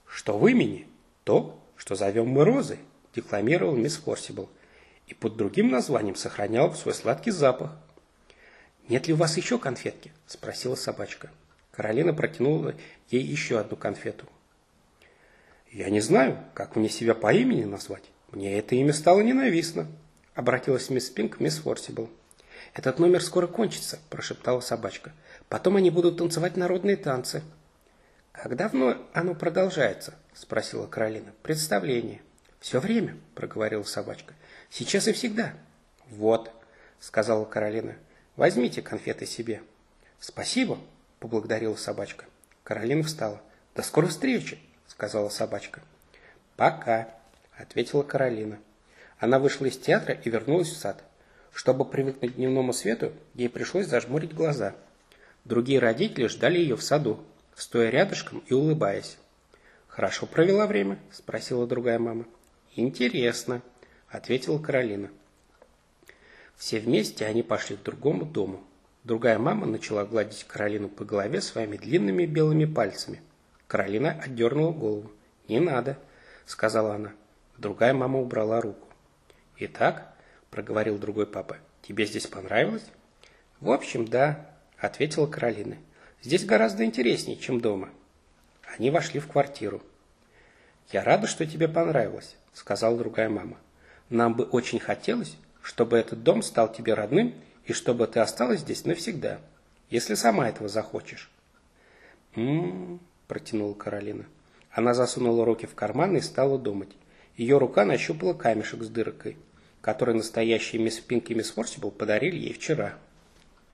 что в имени то, что зовем мы розой, декламировал мисс Форсибл, и под другим названием сохранял свой сладкий запах. «Нет ли у вас еще конфетки?» – спросила собачка. Каролина протянула ей еще одну конфету. «Я не знаю, как мне себя по имени назвать. Мне это имя стало ненавистно», – обратилась мисс Пинк к мисс Форсибл. «Этот номер скоро кончится», – прошептала собачка. «Потом они будут танцевать народные танцы». «Как давно оно продолжается?» – спросила Каролина. «Представление». «Все время», – проговорила собачка. «Сейчас и всегда». «Вот», – сказала Каролина. «Возьмите конфеты себе». «Спасибо», – поблагодарила собачка. Каролина встала. «До скорой встречи», – сказала собачка. «Пока», – ответила Каролина. Она вышла из театра и вернулась в сад. Чтобы привыкнуть к дневному свету, ей пришлось зажмурить глаза. Другие родители ждали ее в саду, стоя рядышком и улыбаясь. «Хорошо провела время?» – спросила другая мама. «Интересно», – ответила Каролина. Все вместе они пошли к другому дому. Другая мама начала гладить Каролину по голове своими длинными белыми пальцами. Каролина отдернула голову. «Не надо», – сказала она. Другая мама убрала руку. «Итак», – проговорил другой папа, – «тебе здесь понравилось?» «В общем, да», – ответила Каролина. «Здесь гораздо интереснее, чем дома». Они вошли в квартиру. «Я рада, что тебе понравилось», – сказала другая мама. «Нам бы очень хотелось, чтобы этот дом стал тебе родным и чтобы ты осталась здесь навсегда, если сама этого захочешь». Протянула Каролина. Она засунула руки в карман и стала думать. Ее рука нащупала камешек с дыркой, который настоящие мисс Пинк и мисс Форсибл подарили ей вчера.